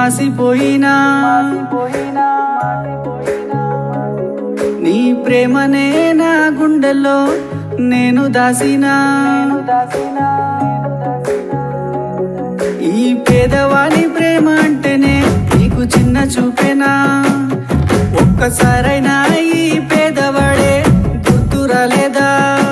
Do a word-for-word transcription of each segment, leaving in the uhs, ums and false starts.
మాసిపోయినా నీ ప్రేమనే నా గుండెల్లో నేను దాసినా ఈ పేదవాని ప్రేమ అంటేనే నీకు చిన్న చూపేనా ఒక్కసారైనా ఈ పేదవాడే గుర్తు రాలేదా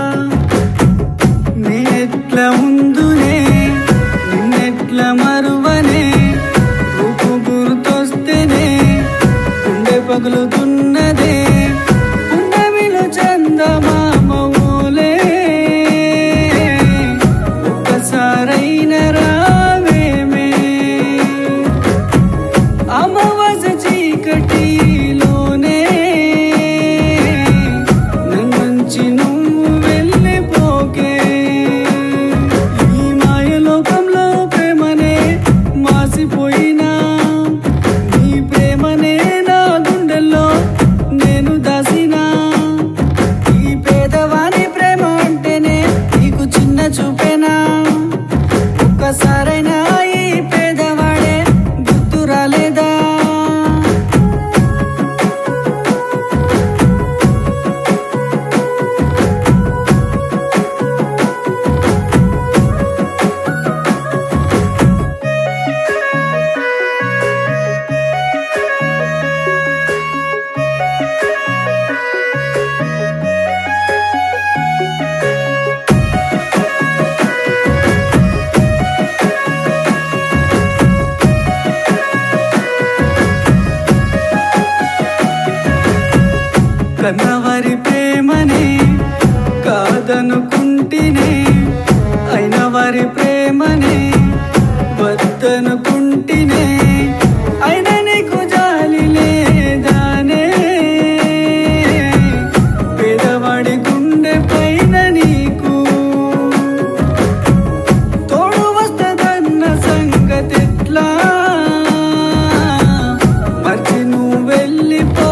నేనెట్లా ఉందునే నిన్నెట్లా మరువనే రూపు గుర్తొస్తేనే గుండె పగులుతున్నదే పున్నమిలో చందమామవులే ఒక్కసారైన రావేమే అమావాస్య చీకటిలోనే నన్నుంచి నువ్వు వెళ్ళిపోకే ఈ మాయలోకంలో ప్రేమనే మాసిపోయినా నీ ప్రేమనే నా గుండెల్లో నేను దాసినా ఈ పేదవాని ప్రేమ అంటేనే నీకు చిన్న చూపేనా ఒక్కసారైనా ఈ పేదవాడే గుర్తు రాలేదా కన్నవారి ప్రేమనే కాదనుకుంటేనే అయిన వారి ప్రేమనే వద్దనుకుంటేనే అయినా నీకు జాలి లేదానే పేదవాడి గుండె పైన నీకు తోడు వస్తదన్న సంగతెట్లా మర్చి నువ్వు వెళ్ళిపో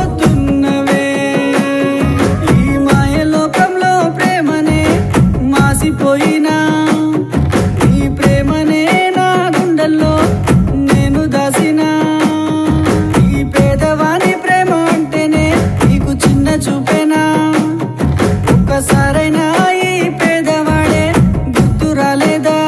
పోయినా నీ ప్రేమనే నా గుండెల్లో నేను దాసినా ఈ పేదవాని ప్రేమ అంటేనే నీకు చిన్న చూపేనా ఒక్కసారైనా ఈ పేదవాడే గుర్తు రాలేదా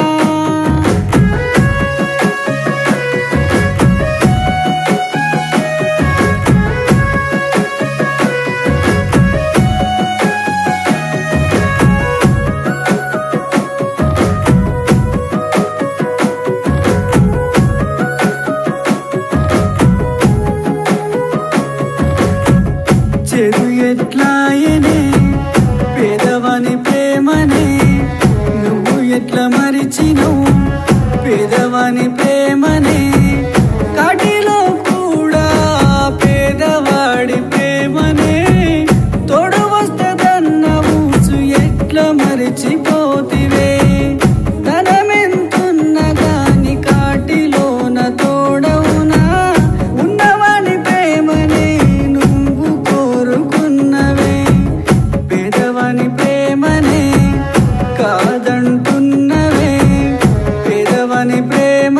చెడు ఎట్లాయనే పేదవాని ప్రేమనే నువ్వు ఎట్లా మరిచినవు పేదవాని ప్రేమనే కాటిలో కూడా పేదవాడి ప్రేమనే తోడు వస్తదన్న ఊసు ఎట్లా మరిచిపోతివే ధనమెంతున్న గాని కాటిలోన తోడవునా ఉన్నవాని ప్రేమనే నువ్వు కోరుకున్నవే పేదవాని ప్రేమనే కాదంటున్నవే పేదవాని ప్రేమ